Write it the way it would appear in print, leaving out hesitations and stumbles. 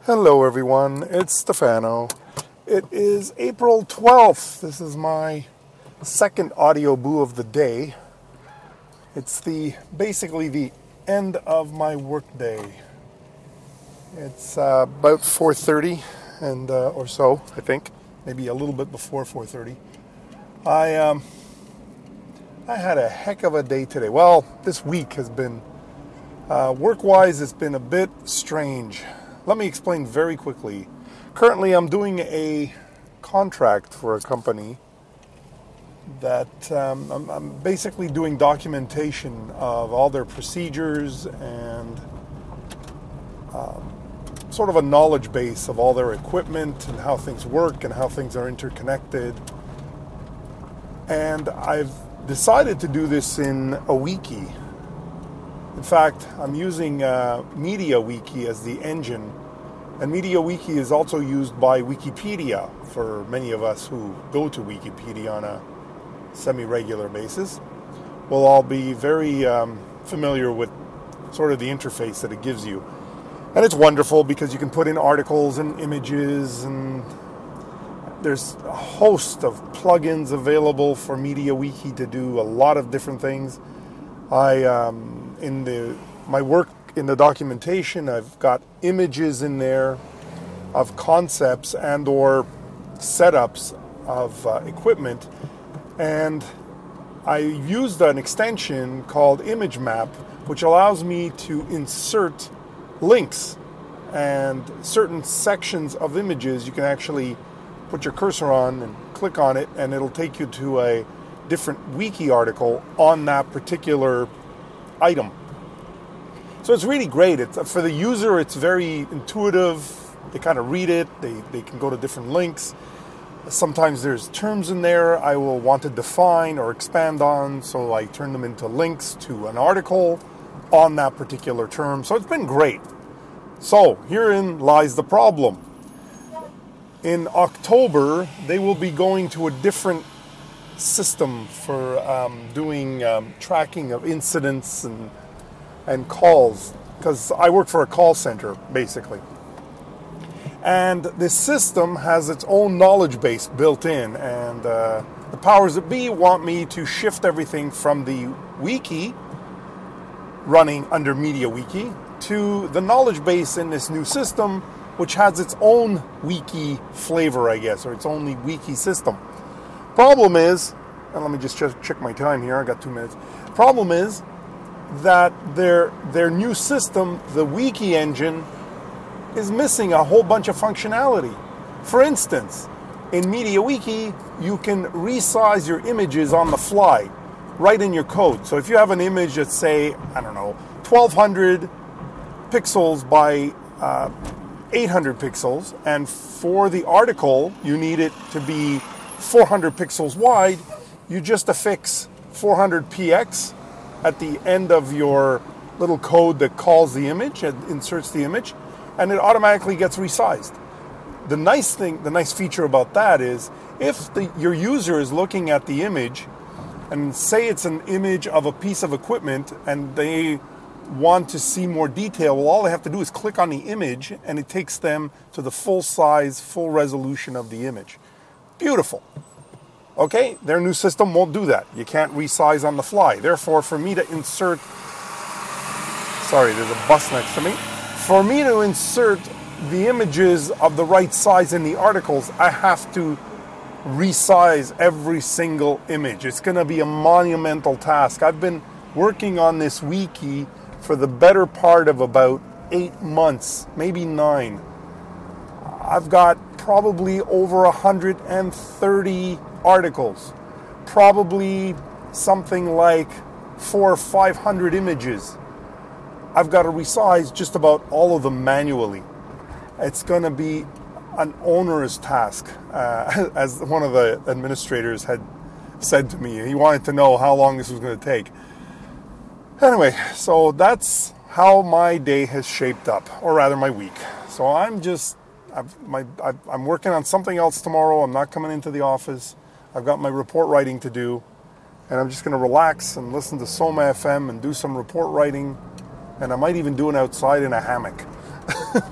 Hello everyone, it's Stefano. It is April 12th. This is my second audio boo of the day. It's basically the end of my work day. It's about 4:30 and or so, I think, maybe a little bit before 4:30. I had a heck of a day today. Well, this week has been work-wise, it's been a bit strange. Let me explain very quickly. Currently, I'm doing a contract for a company that I'm basically doing documentation of all their procedures and sort of a knowledge base of all their equipment and how things work and how things are interconnected. And I've decided to do this in a wiki. In fact, I'm using MediaWiki as the engine, and MediaWiki is also used by Wikipedia for many of us who go to Wikipedia on a semi-regular basis. We'll all be very familiar with sort of the interface that it gives you. And it's wonderful because you can put in articles and images, and there's a host of plugins available for MediaWiki to do a lot of different things. My work in the documentation, I've got images in there of concepts and or setups of equipment, and I used an extension called ImageMap, which allows me to insert links and certain sections of images. You can actually put your cursor on and click on it, and it'll take you to a different wiki article on that particular item. So it's really great. For the user, it's very intuitive. They kind of read it. They can go to different links. Sometimes there's terms in there I will want to define or expand on, so I turn them into links to an article on that particular term. So it's been great. So herein lies the problem. In October, they will be going to a different system for doing tracking of incidents and calls, because I work for a call center, basically. And this system has its own knowledge base built in, and the powers that be want me to shift everything from the wiki running under MediaWiki to the knowledge base in this new system, which has its own wiki flavor, I guess, or its own wiki system. Problem is, and let me just check my time here, I got 2 minutes. Problem is that their new system, the wiki engine, is missing a whole bunch of functionality. For instance, in MediaWiki, you can resize your images on the fly, right in your code. So if you have an image that's, say, 1,200 pixels by 800 pixels, and for the article, you need it to be 400 pixels wide, you just affix 400px at the end of your little code that calls the image and inserts the image, and it automatically gets resized. The nice feature about that is if your user is looking at the image, and say it's an image of a piece of equipment and they want to see more detail, well, all they have to do is click on the image and it takes them to the full size, full resolution of the image. Beautiful. Okay, their new system won't do that. You can't resize on the fly. Therefore, for me to insert... Sorry, there's a bus next to me. For me to insert the images of the right size in the articles, I have to resize every single image. It's going to be a monumental task. I've been working on this wiki for the better part of about 8 months, maybe 9. I've got probably over 130 articles, probably something like 400 or 500 images. I've got to resize just about all of them manually. It's going to be an onerous task, as one of the administrators had said to me. He wanted to know how long this was going to take. Anyway, so that's how my day has shaped up, or rather my week. So I'm working on something else tomorrow. I'm not coming into the office. I've got my report writing to do, and I'm just going to relax and listen to Soma FM and do some report writing, and I might even do it outside in a hammock.